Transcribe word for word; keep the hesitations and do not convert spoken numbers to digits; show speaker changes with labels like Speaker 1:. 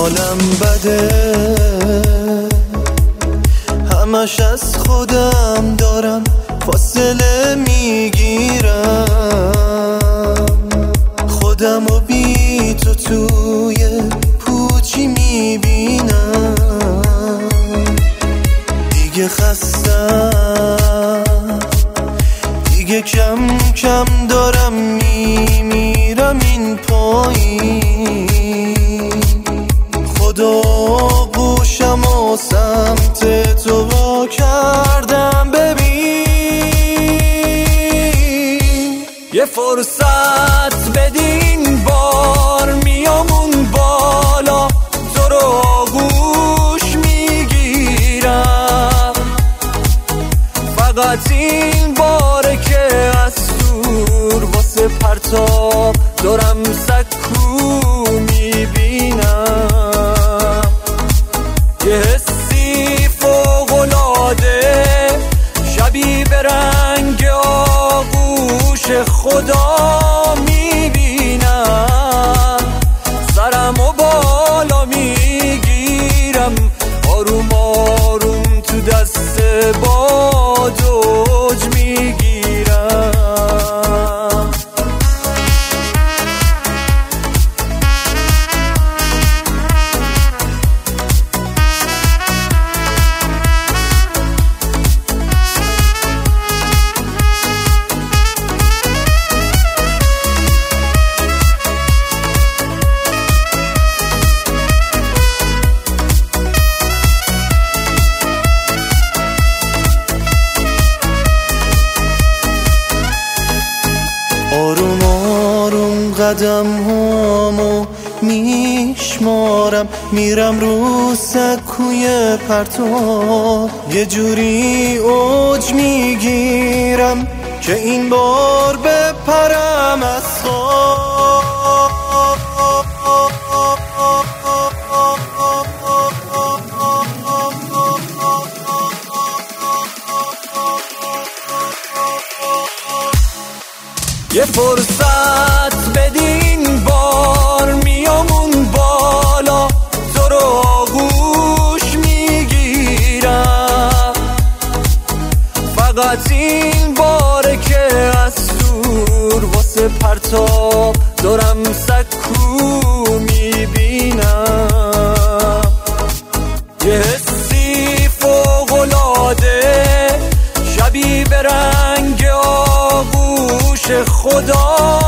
Speaker 1: حالم بده، همش از خودم دارم فاصله میگیرم، خودم و بی تو توی پوچی میبینم، دیگه خستم، دیگه کم کم دارم میمیرم این پایین، خدا گوشم و سمت تو وا کردم، ببین یه فرصت بدین بار میامون بالا، تو رو آغوش میگیرم، فقط این باره که از دور واسه پرتاب دارم سکو میبینم، یه حسی فوق‌العاده شبیه به رنگ آغوش خدا میبینم، سرم و بالا میگیرم، آروم آروم تو دست باد اوج میگیرم. آروم آروم قدم هامو میشمارم، میرم رو سکوی پرتاب، یه جوری اوج میگیرم که این بار بپرم از خواب. یه فرصت بدین بار میامون بالا، تو رو آغوش میگیرم، فقط این باره که از دور واسه پرتاب دارم سکو میبینم، یه حسی فوق‌العاده شبیه به رنگ آغوش خدا